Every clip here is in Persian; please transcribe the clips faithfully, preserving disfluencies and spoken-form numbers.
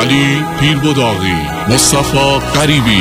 علی پیربداغی، مصطفی غریبی.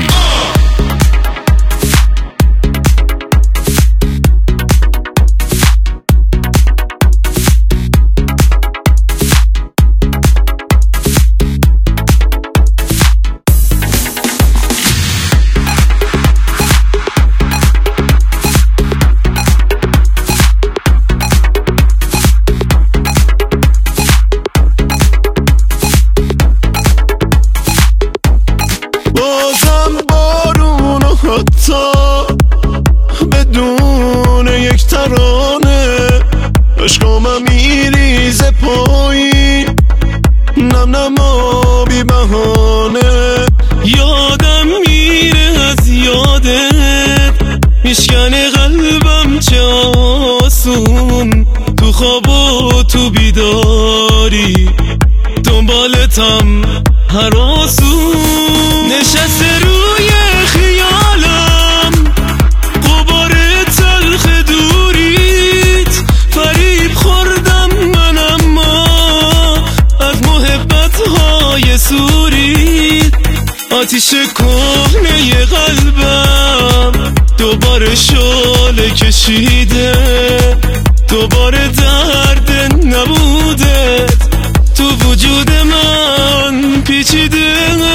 بدون یک ترانه عشقم میریزه پایین، نم نما بی بهانه. یادم میره از یادت، میشکنه قلبم چه آسون. تو خواب و تو بیداری دنبالتم هر آسون. نشسته روی خیالم غبار تلخ دوریت، فریب خوردم من اما از محبت‌های سوریت. آتیش کهنه قلبم دوباره شعله کشیده، دوباره درد نبودت تو وجود من پیچیده.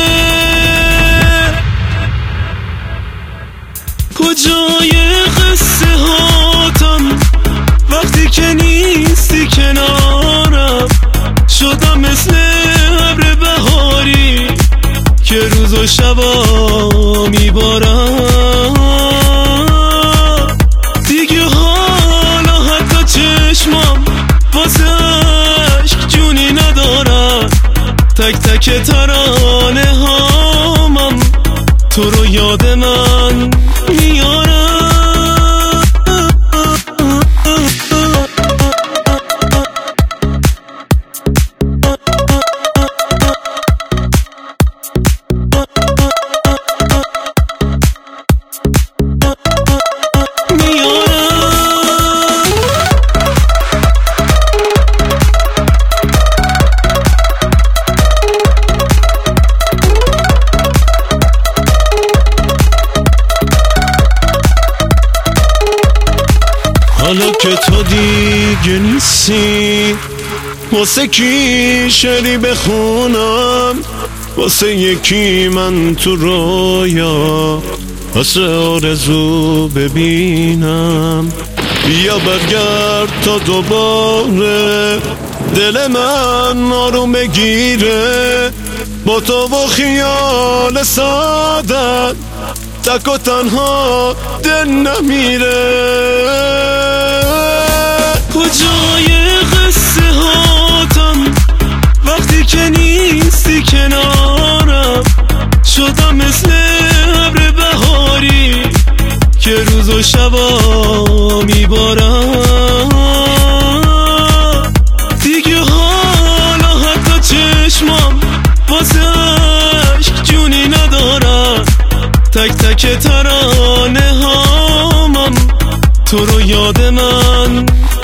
کجای قصه هاتم وقتی که نیستی کنارم؟ شدم مثل ابر بهاری که روز و شبا میبارم. دیگه حالا حتی چشمم واسه عشق جونی ندارم. تک تک ترانه هامم تو رو یاد من میارم. حالا که تو دیگه نیستی، واسه کی شعری بخونم؟ واسه یکی من تو رویا، واسه آرزو ببینم. بیا برگرد تا دوباره دل من آروم بگیره، با تو و خیال سعادت تک و تنها دل نمیره. کجای قصه هاتم وقتی که نیستی کنارم؟ شدم مثل ابر بهاری که روز و شبا میبارم. دیگه حالا حتی چشمم واسه عشق جونی ندارم. تک تک ترانه هامم تو رو یاد من